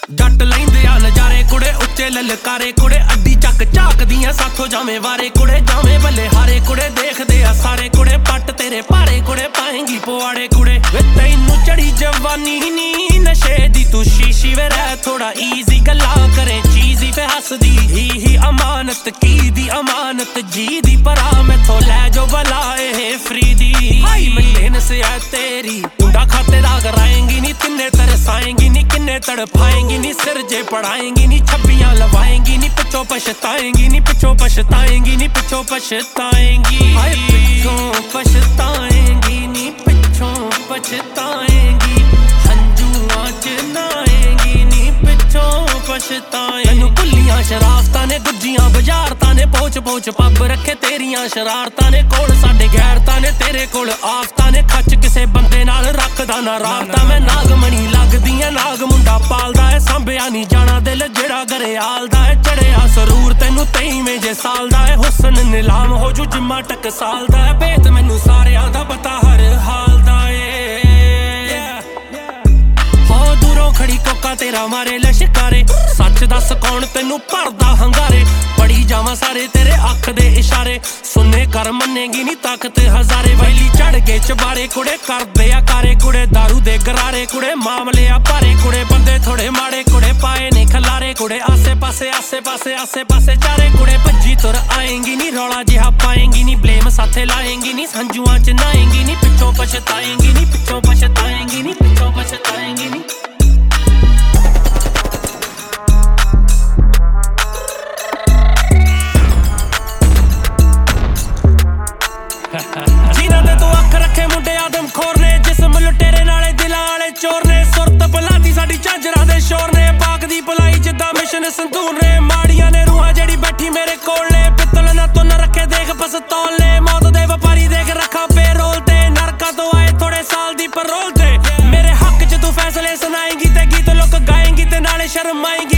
जट लैंदे आ नजारे कुड़े उच्चे ललकारे कुड़े अड्डी चक झाकदियां साथों जावे वारे कुड़े जावे बल्ले हारे कुड़े देखदे आ सारे कुड़े पट तेरे भारे कुड़े पाएंगी पुआड़े कुड़े वे तैनू चढ़ी जवानी नी नशे दी तू शीशी वे रह थोड़ा ईजी गल्ला करे चीजी पे हसदी ही अमानत की दी अमानत जी दी परा मैथों लै जो भला ए फ्री दी मेहनत से है तेरी उंडा खाते दा कराएंगी नी तिन्ने तरसाएंगी नी किन्ने तड़पाएंगी नी सिर जे पढ़ाएंगी नी छब्बियां लवाएंगी नी पिछों पछताएंगी नी पिछों पछताएंगी नी पिछों पछताएंगी पिछों पछताएंगी नी पिछों पछताएंगी हंजुआं च नहाएंगी नी पिछों पछताएंगी मैनू भुल्लियां शरारतां ने गुज्जियां बजारतां ने पोच पोच पब रखे तेरियां शरारतां ने कोल साडे गैरतां ने तेरे कोल आफतां ने खच किसे बंदे नाल रखदा ना राबता मैं नागमणी लगदी ऐ नाग मुंडा पालदा ऐ सांभिया नी जाना दिल जेड़ा घरे आलदा ऐ चढ़िया सरूर तैनू 23वें जे साल दा ऐ हुस्न नीलाम हो जू जिम्मा टकसाल दा ऐ भेत मैनू सारियां दा पता हर हाल दा ऐ हो दूरों खड़ी कोका तेरा मारे लश्कारे सच दस कौन तैनू भरदा हंगारे पड़ी जावां सारे तेरे अख दे इशारे सुनने कर मन्नेगी नी ताकत हजारे वैली चढ़ गए चबारे कुड़े करदे आ कारे कुड़े दारू दे गरारे कुड़े मामले आ भारे कुड़े बंदे थोड़े माड़े कुड़े पाए ने खलारे कुड़े आसे पासे चारे कुड़े भज्जी तुर आएंगी नी रौला जिहा पाएंगी नी ब्लेम साथे लाएंगी नी संजुआं च नहाएंगी नी पिछों पछताएंगी नी पिछों पछताएंगी नी पिछों पछताएंगी नी जिन्हां ते तू अख रखे मुंडे आदम खोर ने जिस्म लुटेरे नाले दिलां वाले चोर ने सुरत भलादी साडी झांजरां दे शोर ने पाक दी भलाई जिद्दां मिशन संदूर ने माड़ियां ने रूहां जेड़ी बैठी मेरे कोल ने पित्तल ना तुन रखे देख पस्तौल ने मौत दे व्यापारी देख रखा पेरोल ते नरका तो आए थोड़े साल दी परोल ते मेरे हक च तू फैसले सुनाएंगी ते गीत लोक गाएंगी ते नाले शर्माएंगी